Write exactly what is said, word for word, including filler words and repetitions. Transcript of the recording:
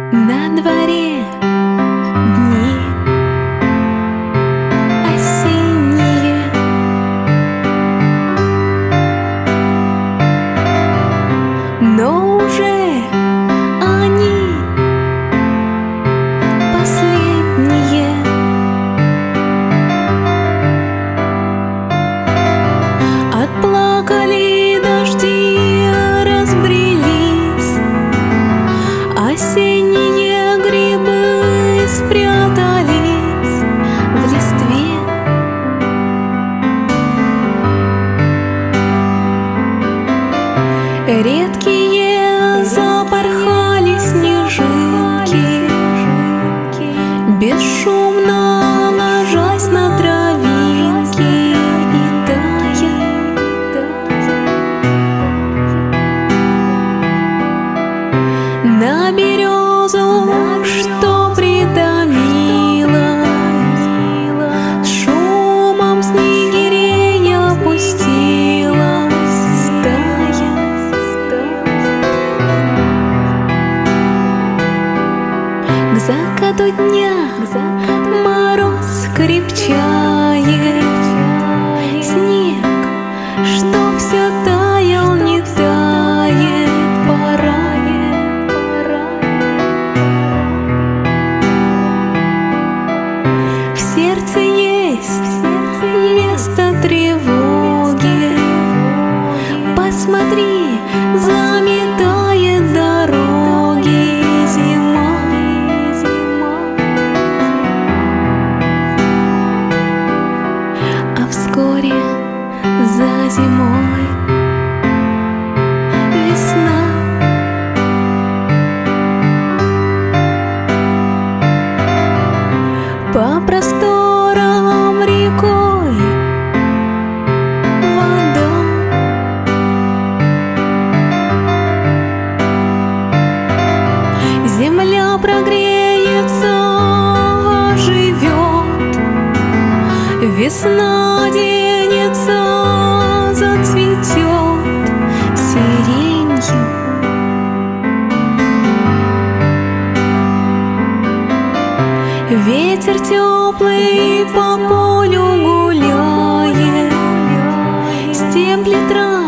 На дворе дни осенние, но уже они последние. Отплакали дожди, разбрелись осенние грибы, спрятались в листве. Редкие запорхали снежинки, бесшумно ложась на травинки и тая. На березу, что притомила, с шумом снегирей опустилась стая. К закату дня мороз крепчает, снег, что все таял, не тает, пора. В сердце есть место тревоги. Посмотри, заметает дороги зима. А вскоре за зимой весна. По просторам рекой вода, земля прогреется, оживет, весна денется, зацветет сиренью. Ветер теплый по полю гуляет, стебли трав